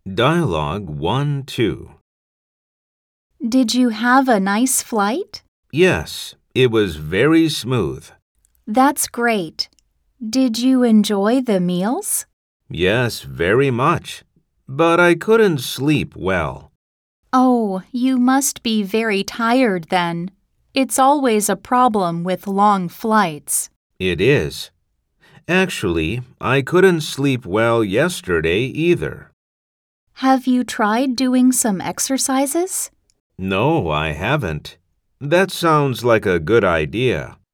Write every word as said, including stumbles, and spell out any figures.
Dialogue one two. Did you have a nice flight? Yes, it was very smooth. That's great. Did you enjoy the meals? Yes, very much. But I couldn't sleep well. Oh, you must be very tired then. It's always a problem with long flights. It is. Actually, I couldn't sleep well yesterday either. Have you tried doing some exercises? No, I haven't. That sounds like a good idea.